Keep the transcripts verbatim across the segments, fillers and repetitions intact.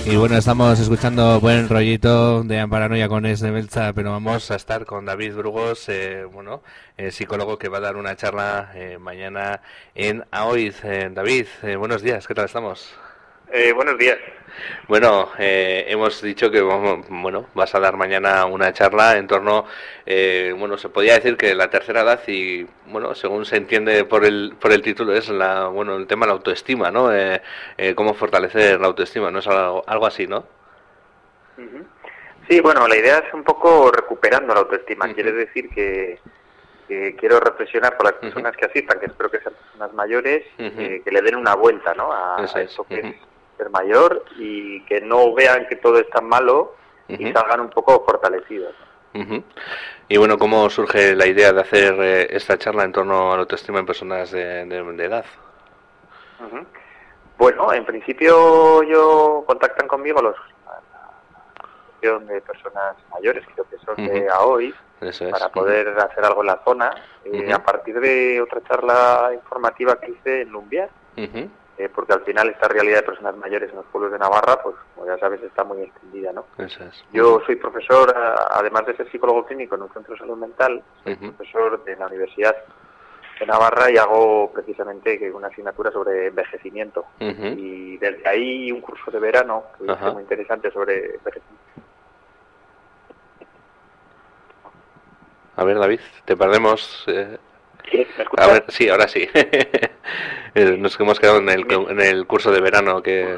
Y bueno, estamos escuchando buen rollito de Paranoia con Es de Belcha, pero vamos a estar con David Brugos, eh, bueno, eh, psicólogo que va a dar una charla eh, mañana en AOIZ. Eh, David, eh, buenos días, ¿qué tal estamos? Eh, buenos días. Bueno, eh, hemos dicho que vamos, bueno, vas a dar mañana una charla en torno, eh, bueno, se podría decir que la tercera edad y, bueno, según se entiende por el por el título es la, bueno, el tema de la autoestima, ¿no? Eh, eh, cómo fortalecer la autoestima, ¿no? Es algo, algo así, ¿no? Uh-huh. Sí, bueno, la idea es un poco recuperando la autoestima. Uh-huh. Quiere decir que, que quiero reflexionar por las personas Uh-huh. que asistan, que espero que sean personas mayores, Uh-huh. eh, que le den una vuelta, ¿no? A, Eso a es. esto que Uh-huh. es ser mayor y que no vean que todo es tan malo Uh-huh. y salgan un poco fortalecidos, ¿no? Uh-huh. Y bueno, ¿cómo surge la idea de hacer eh, esta charla en torno a la autoestima en personas de, de, de edad? Uh-huh. Bueno, en principio yo contactan conmigo los de personas mayores, creo que son Uh-huh. de AOI, Eso es. para poder uh-huh. hacer algo en la zona, eh, uh-huh. a partir de otra charla informativa que hice en Lumbiar, uh-huh. eh, porque al final esta realidad de personas mayores en los pueblos de Navarra, pues como ya sabes, está muy extendida, ¿no? Eso es. Uh-huh. Yo soy profesor, además de ser psicólogo clínico en un centro de salud mental, soy uh-huh. profesor de la Universidad de Navarra y hago precisamente una asignatura sobre envejecimiento. Uh-huh. Y desde ahí un curso de verano, que uh-huh. es muy interesante sobre envejecimiento. A ver, David, te perdemos. Eh... ¿Sí? ¿Me escuchas? A ver, sí, ahora sí. Nos hemos quedado en el, en el curso de verano que...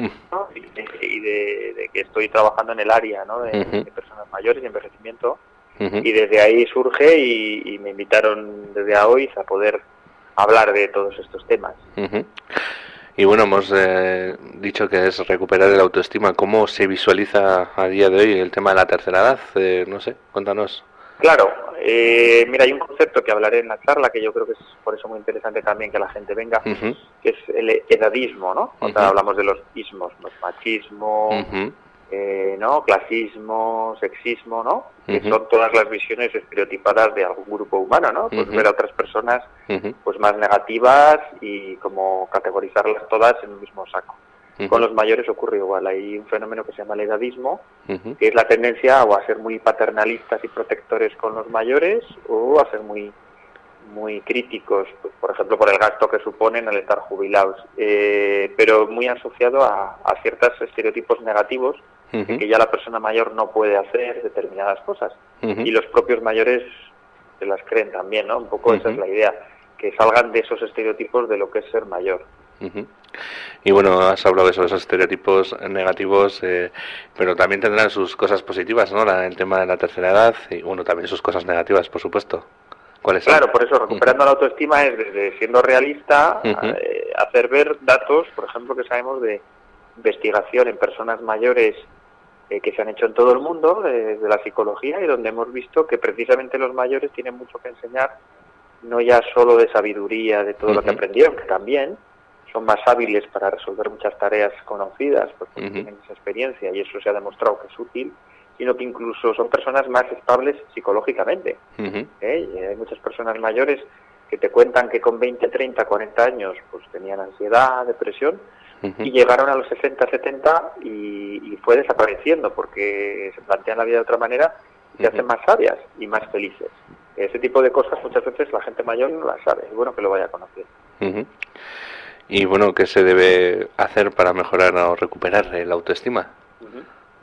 Y de, de que estoy trabajando en el área, ¿no? de, uh-huh. de personas mayores y envejecimiento. Uh-huh. Y desde ahí surge y, y me invitaron desde hoy a poder hablar de todos estos temas. Uh-huh. Y bueno, hemos eh, dicho que es recuperar el autoestima. ¿Cómo se visualiza a día de hoy el tema de la tercera edad? Eh, no sé, cuéntanos. Claro, eh, mira, hay un concepto que hablaré en la charla que yo creo que es por eso muy interesante también que la gente venga, uh-huh. que es el edadismo, ¿no? O sea, uh-huh. hablamos de los ismos, los machismo, uh-huh. eh, ¿no? Clasismo, sexismo, ¿no? Uh-huh. Que son todas las visiones estereotipadas de algún grupo humano, ¿no? Pues uh-huh. ver a otras personas uh-huh. pues más negativas y como categorizarlas todas en un mismo saco. Uh-huh. Con los mayores ocurre igual, hay un fenómeno que se llama el edadismo, uh-huh. que es la tendencia o a ser muy paternalistas y protectores con los mayores o a ser muy muy críticos, pues, por ejemplo, por el gasto que suponen al estar jubilados, eh, pero muy asociado a, a ciertos estereotipos negativos, uh-huh. de que ya la persona mayor no puede hacer determinadas cosas, uh-huh. y los propios mayores se las creen también, ¿no? Un poco uh-huh. esa es la idea, que salgan de esos estereotipos de lo que es ser mayor. Uh-huh. Y bueno, has hablado de esos, esos estereotipos negativos, eh, pero también tendrán sus cosas positivas, ¿no? La, el tema de la tercera edad y bueno, también sus cosas negativas, por supuesto. ¿Cuáles son? Claro, por eso recuperando uh-huh. la autoestima es desde siendo realista, uh-huh. eh, hacer ver datos, por ejemplo, que sabemos de investigación en personas mayores eh, que se han hecho en todo el mundo, desde de la psicología, y donde hemos visto que precisamente los mayores tienen mucho que enseñar, no ya solo de sabiduría, de todo uh-huh. lo que aprendieron, que también son más hábiles para resolver muchas tareas conocidas, pues porque uh-huh. tienen esa experiencia y eso se ha demostrado que es útil, sino que incluso son personas más estables psicológicamente. Uh-huh. ¿Eh? Hay muchas personas mayores que te cuentan que con veinte, treinta, cuarenta años pues tenían ansiedad, depresión, uh-huh. y llegaron a los sesenta, setenta y, y fue desapareciendo porque se plantean la vida de otra manera y se uh-huh. hacen más sabias y más felices. Ese tipo de cosas muchas veces la gente mayor no las sabe, es bueno que lo vaya a conocer. Uh-huh. Y bueno, ¿qué se debe hacer para mejorar o recuperar la autoestima? Uh-huh.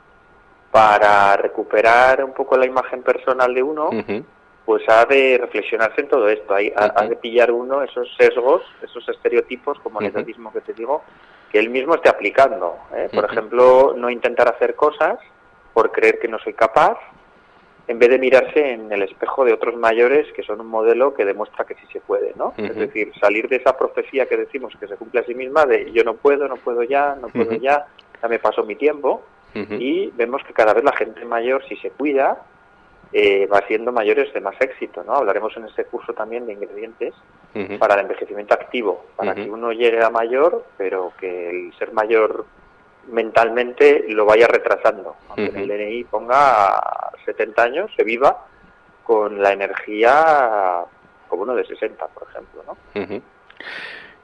Para recuperar un poco la imagen personal de uno, uh-huh. pues ha de reflexionarse en todo esto, hay, uh-huh. ha de pillar uno esos sesgos, esos estereotipos, como el edadismo uh-huh. que te digo, que él mismo esté aplicando. ¿eh? Por uh-huh. ejemplo, no intentar hacer cosas por creer que no soy capaz, en vez de mirarse en el espejo de otros mayores que son un modelo que demuestra que sí se puede, ¿no? Uh-huh. Es decir, salir de esa profecía que decimos que se cumple a sí misma de yo no puedo, no puedo ya, no puedo uh-huh. ya, ya me pasó mi tiempo, uh-huh. y vemos que cada vez la gente mayor, si se cuida, eh, va siendo mayores de más éxito, ¿no? Hablaremos en este curso también de ingredientes uh-huh. para el envejecimiento activo, para uh-huh. que uno llegue a mayor, pero que el ser mayor mentalmente lo vaya retrasando, aunque uh-huh. en el D N I ponga setenta años, se viva con la energía como uno de sesenta, por ejemplo, ¿no? Uh-huh.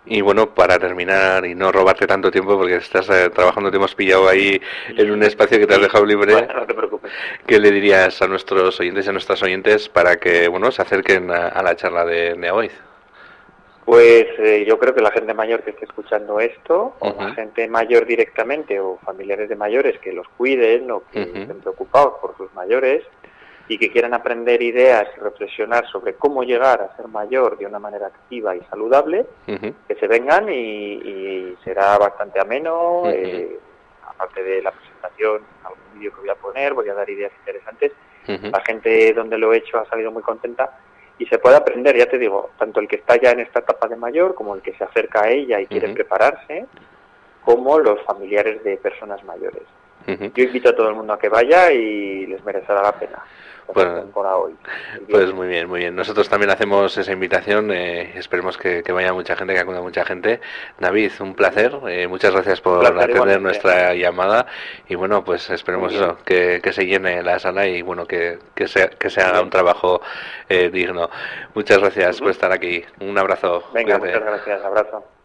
Y bueno, para terminar y no robarte tanto tiempo, porque estás eh, trabajando, te hemos pillado ahí en un espacio que te has dejado libre, bueno, no te preocupes. ¿Qué le dirías a nuestros oyentes y a nuestras oyentes para que bueno se acerquen a, a la charla de Neoiz? Pues eh, yo creo que la gente mayor que esté escuchando esto, o Uh-huh. la gente mayor directamente, o familiares de mayores que los cuiden, o que Uh-huh. estén preocupados por sus mayores, y que quieran aprender ideas y reflexionar sobre cómo llegar a ser mayor de una manera activa y saludable, Uh-huh. que se vengan y, y será bastante ameno. Uh-huh. eh, aparte de la presentación, algún vídeo que voy a poner, voy a dar ideas interesantes. Uh-huh. La gente donde lo he hecho ha salido muy contenta y se puede aprender, ya te digo, tanto el que está ya en esta etapa de mayor como el que se acerca a ella y quiere Uh-huh. prepararse, como los familiares de personas mayores. Uh-huh. Yo invito a todo el mundo a que vaya y les merecerá la pena. Bueno, por hoy. Pues muy bien, muy bien. Nosotros también hacemos esa invitación. Eh, esperemos que, que vaya mucha gente, que acuda mucha gente. David, un placer. Eh, muchas gracias por placer, atender igualmente. nuestra llamada. Y bueno, pues esperemos eso, que, que se llene la sala y bueno, que, que, se, que se haga un trabajo eh, digno. Muchas gracias uh-huh. por estar aquí. Un abrazo. Venga, Cuídate. muchas gracias. Abrazo.